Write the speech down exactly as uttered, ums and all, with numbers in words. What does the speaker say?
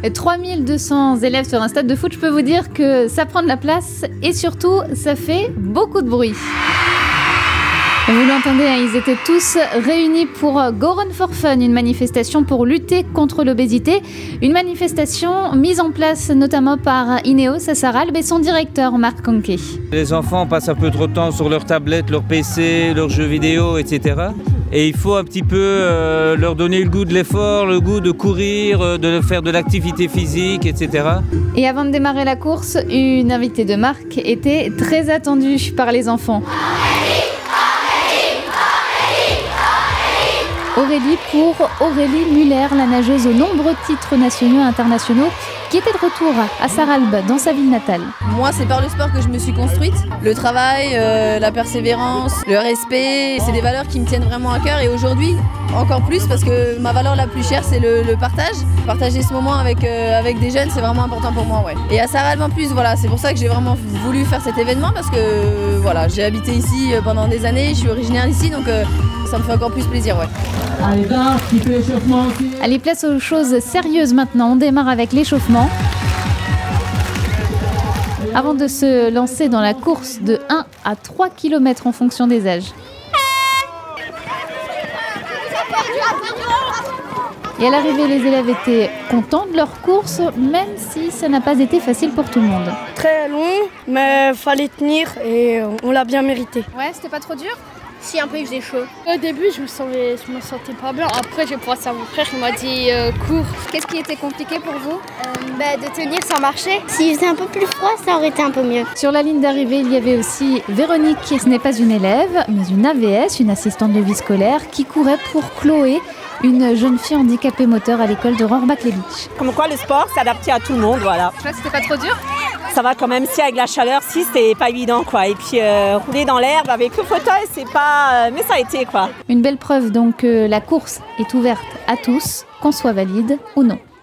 trois mille deux cents élèves sur un stade de foot, je peux vous dire que ça prend de la place et surtout, ça fait beaucoup de bruit. Vous l'entendez, hein, ils étaient tous réunis pour Go Run for Fun, une manifestation pour lutter contre l'obésité. Une manifestation mise en place notamment par Ineos à Sarralbe et son directeur Marc Conquet. Les enfants passent un peu trop de temps sur leur tablette, leur P C, leurs jeux vidéo, et cetera. Et il faut un petit peu euh, leur donner le goût de l'effort, le goût de courir, de faire de l'activité physique, et cetera. Et avant de démarrer la course, une invitée de Marc était très attendue par les enfants. Aurélie pour Aurélie Muller, la nageuse aux nombreux titres nationaux et internationaux, qui était de retour à Sarralbe, dans sa ville natale. Moi, c'est par le sport que je me suis construite. Le travail, euh, la persévérance, le respect, c'est des valeurs qui me tiennent vraiment à cœur. Et aujourd'hui, encore plus, parce que ma valeur la plus chère, c'est le, le partage. Partager ce moment avec, euh, avec des jeunes, c'est vraiment important pour moi. Ouais. Et à Sarralbe en plus, voilà, c'est pour ça que j'ai vraiment voulu faire cet événement, parce que euh, voilà, j'ai habité ici pendant des années, je suis originaire d'ici, donc euh, ça me fait encore plus plaisir. Ouais. Allez, là, petit peu l'échauffement aussi. Allez, place aux choses sérieuses maintenant. On démarre avec l'échauffement. Avant de se lancer dans la course de un à trois kilomètres en fonction des âges. Et à l'arrivée, les élèves étaient contents de leur course, même si ça n'a pas été facile pour tout le monde. Très long, mais fallait tenir et on l'a bien mérité. Ouais, c'était pas trop dur ? Si, un peu il faisait chaud. Au début, je me sentais, je me sentais pas bien. Après, j'ai pensé à mon frère, il m'a dit euh, cours. Qu'est-ce qui était compliqué pour vous ? euh, bah, De tenir sans marcher. S'il faisait un peu plus froid, ça aurait été un peu mieux. Sur la ligne d'arrivée, il y avait aussi Véronique, qui ce n'est pas une élève, mais une A V S, une assistante de vie scolaire, qui courait pour Chloé, une jeune fille handicapée moteur à l'école de Rohrbach-les-Bitches. Comme quoi, le sport, c'est adapté à tout le monde, voilà. Tu vois, c'était pas trop dur ? Ça va quand même, si avec la chaleur, si c'était pas évident, quoi. Et puis euh, rouler dans l'herbe avec le fauteuil, c'est pas... Euh, mais ça a été, quoi. Une belle preuve donc que la course est ouverte à tous, qu'on soit valide ou non.